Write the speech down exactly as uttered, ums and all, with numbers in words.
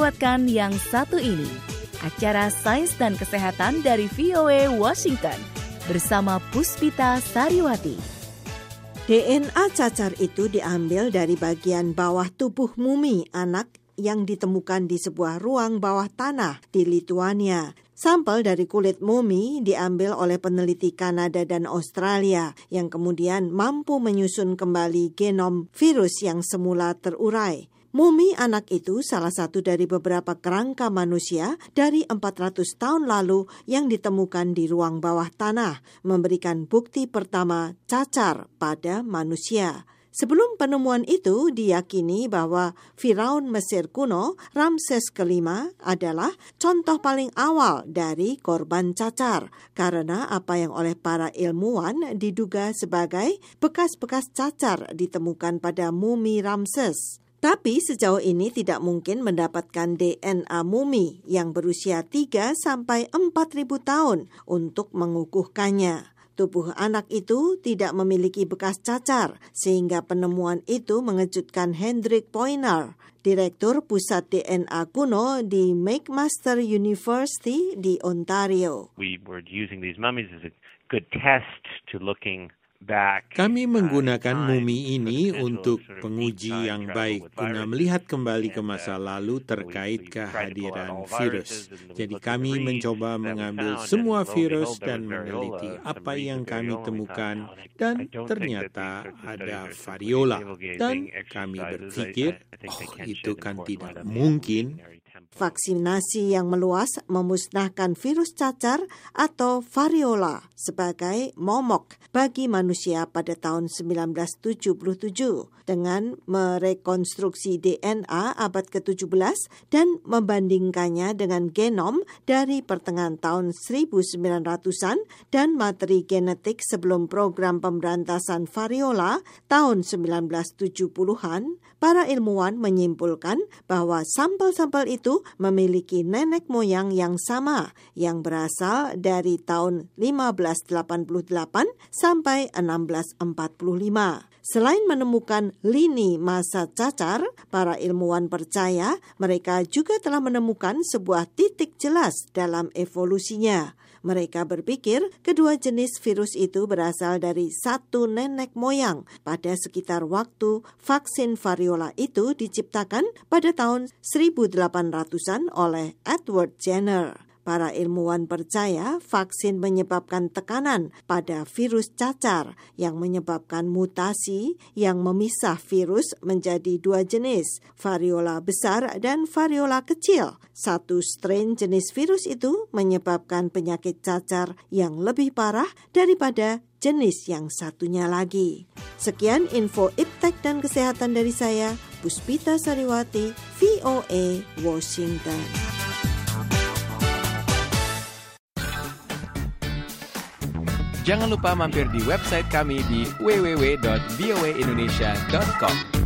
lewatkan yang satu ini, acara Sains dan Kesehatan dari V O A Washington bersama Puspita Sariwati. D N A cacar itu diambil dari bagian bawah tubuh mumi anak yang ditemukan di sebuah ruang bawah tanah di Lithuania. Sampel dari kulit mumi diambil oleh peneliti Kanada dan Australia yang kemudian mampu menyusun kembali genom virus yang semula terurai. Mumi anak itu salah satu dari beberapa kerangka manusia dari empat ratus tahun lalu yang ditemukan di ruang bawah tanah, memberikan bukti pertama cacar pada manusia. Sebelum penemuan itu, diyakini bahwa Firaun Mesir kuno, Ramses kelima, adalah contoh paling awal dari korban cacar, karena apa yang oleh para ilmuwan diduga sebagai bekas-bekas cacar ditemukan pada mumi Ramses. Tapi sejauh ini tidak mungkin mendapatkan D N A mumi yang berusia tiga sampai empat ribu tahun untuk mengukuhkannya. Tubuh anak itu tidak memiliki bekas cacar, sehingga penemuan itu mengejutkan Hendrik Poiner, Direktur Pusat D N A Kuno di McMaster University di Ontario. We were using these mummies as a good test to looking Kami menggunakan mumi ini untuk penguji yang baik guna melihat kembali ke masa lalu terkait kehadiran virus. Jadi kami mencoba mengambil semua virus dan meneliti apa yang kami temukan dan ternyata ada variola. Dan kami berpikir, oh itu kan tidak mungkin. Vaksinasi yang meluas memusnahkan virus cacar atau variola sebagai momok bagi manusia pada tahun sembilan belas tujuh puluh tujuh dengan merekonstruksi D N A abad ke tujuh belas dan membandingkannya dengan genom dari pertengahan tahun seribu sembilan ratusan dan materi genetik sebelum program pemberantasan variola tahun sembilan belas tujuh puluhan. Para ilmuwan menyimpulkan bahwa sampel-sampel itu memiliki nenek moyang yang sama yang berasal dari tahun lima belas delapan puluh delapan sampai enam belas empat puluh lima. Selain menemukan lini masa cacar, para ilmuwan percaya mereka juga telah menemukan sebuah titik jelas dalam evolusinya. Mereka berpikir kedua jenis virus itu berasal dari satu nenek moyang pada sekitar waktu vaksin variola itu diciptakan pada tahun seribu delapan ratusan oleh Edward Jenner. Para ilmuwan percaya vaksin menyebabkan tekanan pada virus cacar yang menyebabkan mutasi yang memisah virus menjadi dua jenis, variola besar dan variola kecil. Satu strain jenis virus itu menyebabkan penyakit cacar yang lebih parah daripada jenis yang satunya lagi. Sekian info iptek dan kesehatan dari saya, Puspita Sariwati, V O A, Washington. Jangan lupa mampir di website kami di w w w dot v o a indonesia dot com.